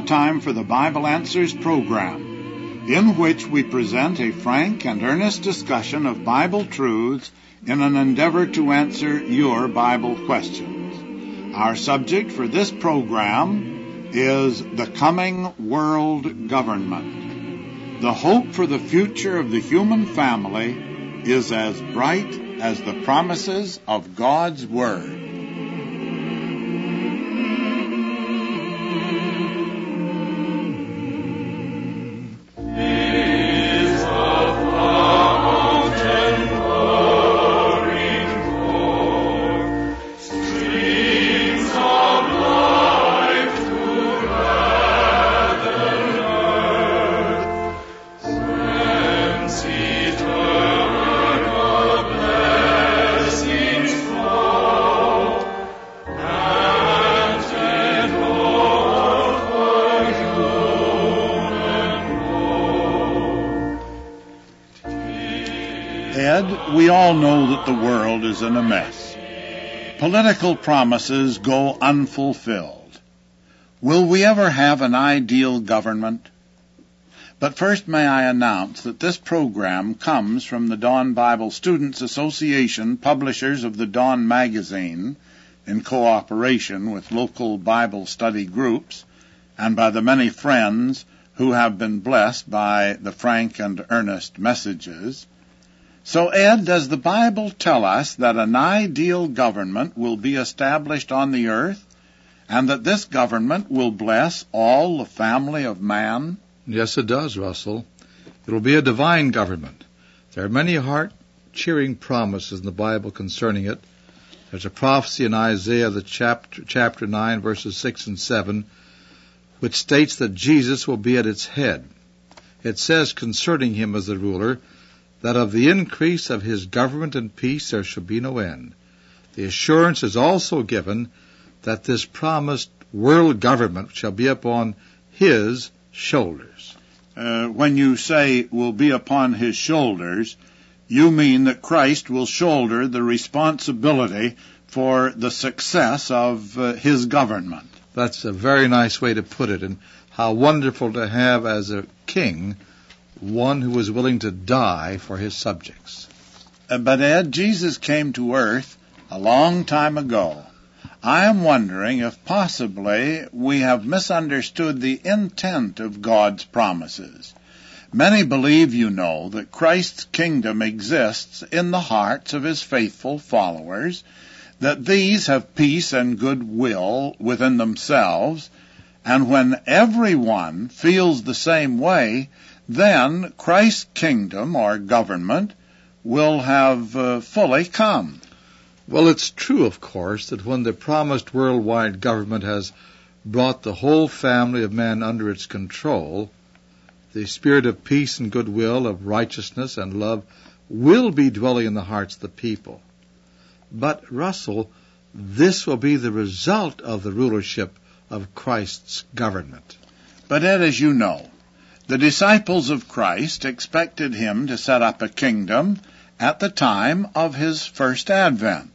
time for the Bible Answers program, in which we present a frank and earnest discussion of Bible truths in an endeavor to answer your Bible questions. Our subject for this program is the coming world government. The hope for the future of the human family is as bright as the promises of God's Word. Ed, we all know that the world is in a mess. Political promises go unfulfilled. Will we ever have an ideal government? But first may I announce that this program comes from the Dawn Bible Students Association, publishers of the Dawn magazine, in cooperation with local Bible study groups, and by the many friends who have been blessed by the frank and earnest messages. So, Ed, does the Bible tell us that an ideal government will be established on the earth, and that this government will bless all the family of man? Yes, it does, Russell. It will be a divine government. There are many heart-cheering promises in the Bible concerning it. There's a prophecy in Isaiah, chapter 9, verses 6 and 7, which states that Jesus will be at its head. It says concerning him as the ruler, that of the increase of his government and peace there shall be no end. The assurance is also given that this promised world government shall be upon his shoulders. When you say will be upon his shoulders, you mean that Christ will shoulder the responsibility for the success of his government. That's a very nice way to put it, and how wonderful to have as a king one who was willing to die for his subjects. But Ed, Jesus came to earth a long time ago. I am wondering if possibly we have misunderstood the intent of God's promises. Many believe, you know, that Christ's kingdom exists in the hearts of his faithful followers, that these have peace and goodwill within themselves, and when everyone feels the same way, then Christ's kingdom or government will have fully come. Well, it's true, of course, that when the promised worldwide government has brought the whole family of man under its control, the spirit of peace and goodwill, of righteousness and love will be dwelling in the hearts of the people. But, Russell, this will be the result of the rulership of Christ's government. But Ed, as you know, the disciples of Christ expected him to set up a kingdom at the time of his first advent.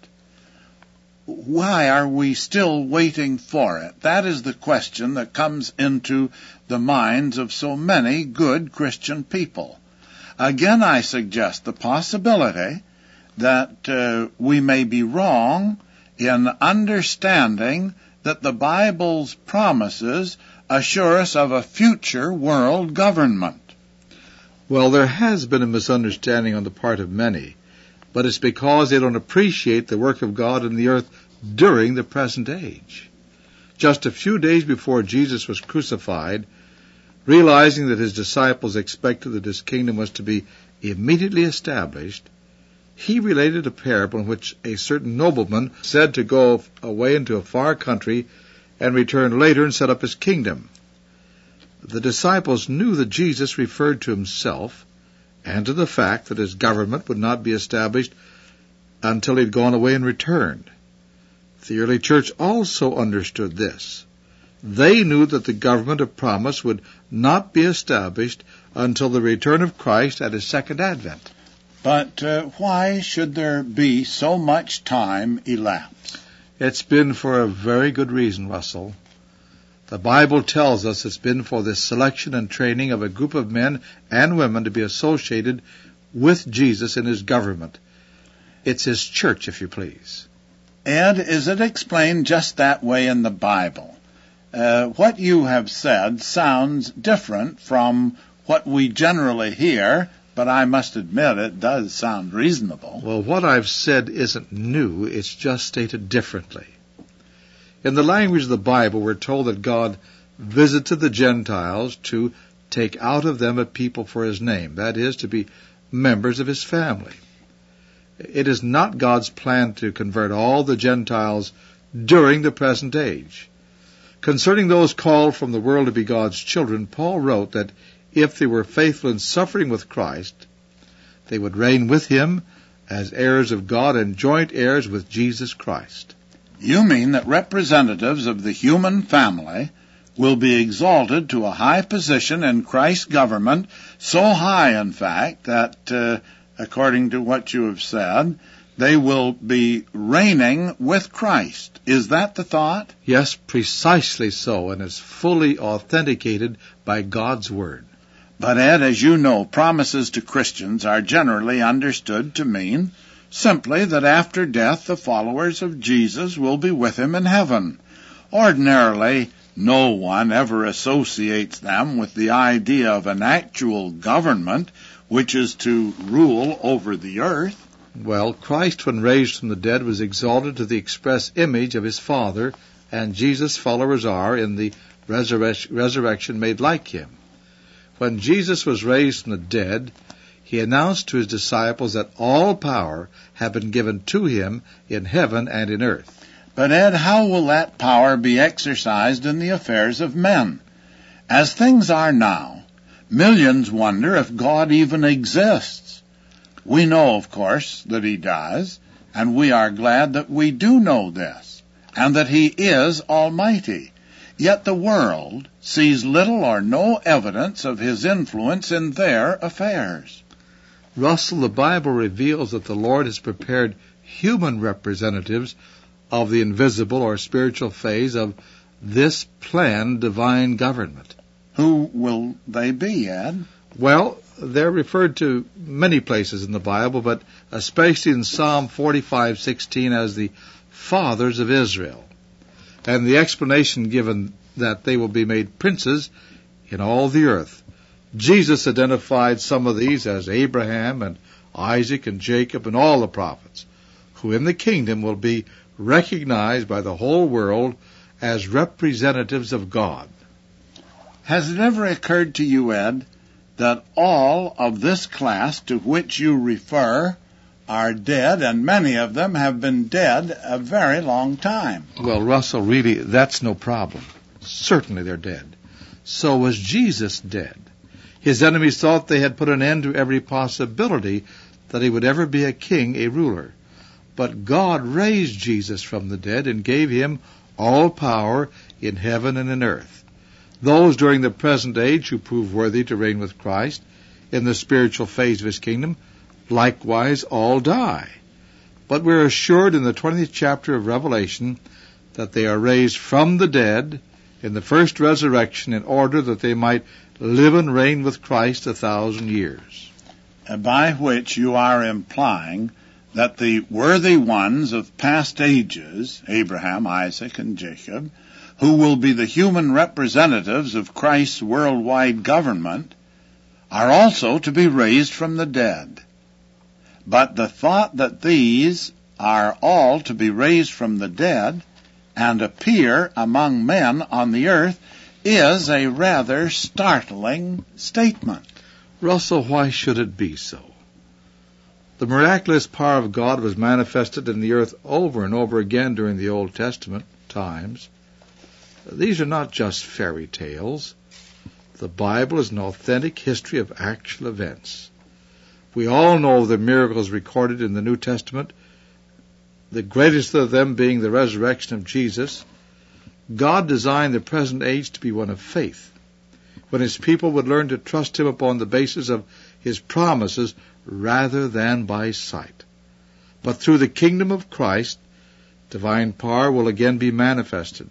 Why are we still waiting for it? That is the question that comes into the minds of so many good Christian people. Again, I suggest the possibility that we may be wrong in understanding that the Bible's promises assure us of a future world government. Well, there has been a misunderstanding on the part of many, but it's because they don't appreciate the work of God in the earth during the present age. Just a few days before Jesus was crucified, realizing that his disciples expected that his kingdom was to be immediately established, he related a parable in which a certain nobleman said to go away into a far country and return later and set up his kingdom. The disciples knew that Jesus referred to himself and to the fact that his government would not be established until he had gone away and returned. The early church also understood this. They knew that the government of promise would not be established until the return of Christ at his second advent. But why should there be so much time elapse? It's been for a very good reason, Russell. The Bible tells us it's been for the selection and training of a group of men and women to be associated with Jesus in his government. It's his church, if you please. Ed, is it explained just that way in the Bible? What you have said sounds different from what we generally hear, but I must admit it does sound reasonable. Well, what I've said isn't new, it's just stated differently. In the language of the Bible, we're told that God visited the Gentiles to take out of them a people for his name, that is, to be members of his family. It is not God's plan to convert all the Gentiles during the present age. Concerning those called from the world to be God's children, Paul wrote that if they were faithful in suffering with Christ, they would reign with him as heirs of God and joint heirs with Jesus Christ. You mean that representatives of the human family will be exalted to a high position in Christ's government, so high, in fact, that, according to what you have said, they will be reigning with Christ. Is that the thought? Yes, precisely so, and is fully authenticated by God's Word. But, Ed, as you know, promises to Christians are generally understood to mean simply that after death the followers of Jesus will be with him in heaven. Ordinarily, no one ever associates them with the idea of an actual government which is to rule over the earth. Well, Christ, when raised from the dead, was exalted to the express image of his Father, and Jesus' followers are, in the resurrection, made like him. When Jesus was raised from the dead, he announced to his disciples that all power had been given to him in heaven and in earth. But, Ed, how will that power be exercised in the affairs of men? As things are now, millions wonder if God even exists. We know, of course, that he does, and we are glad that we do know this, and that he is almighty. Yet the world sees little or no evidence of his influence in their affairs. Russell, the Bible reveals that the Lord has prepared human representatives of the invisible or spiritual phase of this planned divine government. Who will they be, Ed? Well, they're referred to many places in the Bible, but especially in Psalm 45:16 as the fathers of Israel. And the explanation given that they will be made princes in all the earth. Jesus identified some of these as Abraham and Isaac and Jacob and all the prophets, who in the kingdom will be recognized by the whole world as representatives of God. Has it ever occurred to you, Ed, that all of this class to which you refer are dead, and many of them have been dead a very long time? Well, Russell, really, that's no problem. Certainly they're dead. So was Jesus dead. His enemies thought they had put an end to every possibility that he would ever be a king, a ruler. But God raised Jesus from the dead and gave him all power in heaven and in earth. Those during the present age who prove worthy to reign with Christ in the spiritual phase of his kingdom likewise all die. But we're assured in the 20th chapter of Revelation that they are raised from the dead in the first resurrection in order that they might live and reign with Christ 1,000 years. By which you are implying that the worthy ones of past ages, Abraham, Isaac, and Jacob, who will be the human representatives of Christ's worldwide government, are also to be raised from the dead. But the thought that these are all to be raised from the dead and appear among men on the earth is a rather startling statement. Russell, why should it be so? The miraculous power of God was manifested in the earth over and over again during the Old Testament times. These are not just fairy tales. The Bible is an authentic history of actual events. We all know the miracles recorded in the New Testament, the greatest of them being the resurrection of Jesus. God designed the present age to be one of faith, when his people would learn to trust him upon the basis of his promises rather than by sight. But through the kingdom of Christ, divine power will again be manifested.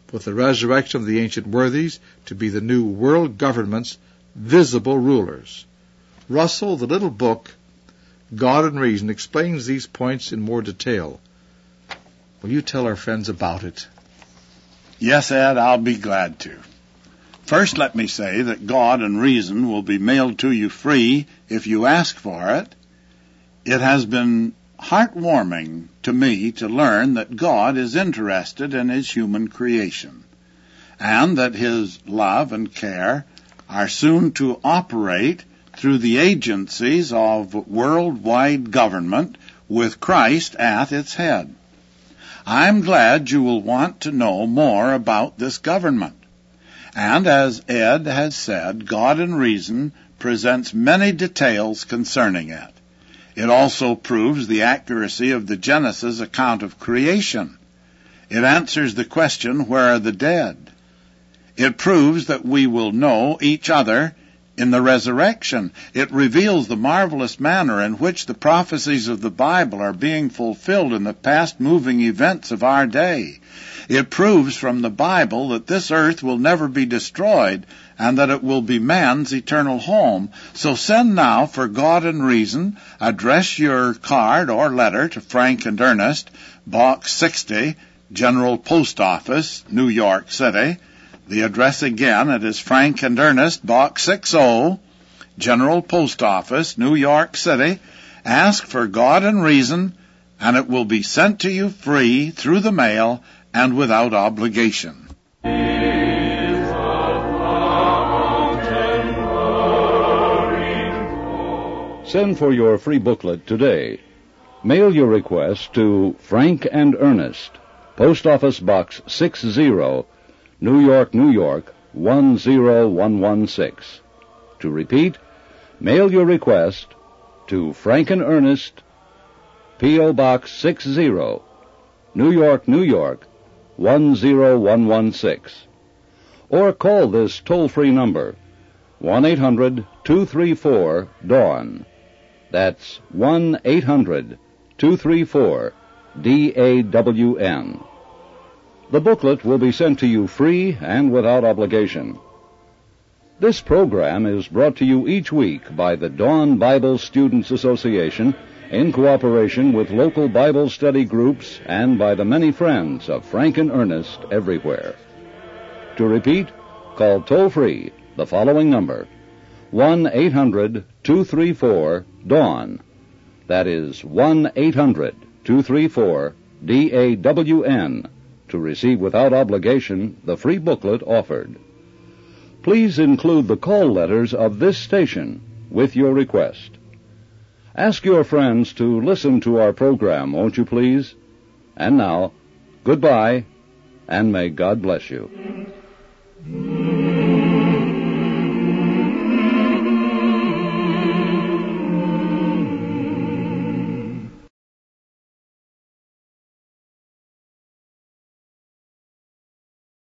with the resurrection of the ancient worthies to be the new world government's visible rulers. Russell, the little book, God and Reason, explains these points in more detail. Will you tell our friends about it? Yes, Ed, I'll be glad to. First, let me say that God and Reason will be mailed to you free if you ask for it. It has been heartwarming to me to learn that God is interested in His human creation, and that His love and care are soon to operate through the agencies of worldwide government with Christ at its head. I'm glad you will want to know more about this government. And as Ed has said, God and Reason presents many details concerning it. It also proves the accuracy of the Genesis account of creation. It answers the question, where are the dead? It proves that we will know each other in the resurrection. It reveals the marvelous manner in which the prophecies of the Bible are being fulfilled in the past moving events of our day. It proves from the Bible that this earth will never be destroyed and that it will be man's eternal home. So send now for God and Reason. Address your card or letter to Frank and Ernest, Box 60, General Post Office, New York City. The address again, it is Frank and Ernest, Box 60, General Post Office, New York City. Ask for God and Reason, and it will be sent to you free through the mail and without obligation. Send for your free booklet today. Mail your request to Frank and Ernest, Post Office Box 60, New York, New York, 10116. To repeat, mail your request to Frank and Ernest, P.O. Box 60, New York, New York, 10116. Or call this toll-free number, 1-800-234-DAWN. That's 1-800-234-DAWN. The booklet will be sent to you free and without obligation. This program is brought to you each week by the Dawn Bible Students Association in cooperation with local Bible study groups and by the many friends of Frank and Ernest everywhere. To repeat, call toll-free the following number, 1-800-234-DAWN. That is 1-800-234-DAWN to receive without obligation the free booklet offered. Please include the call letters of this station with your request. Ask your friends to listen to our program, won't you please? And now, goodbye, and may God bless you.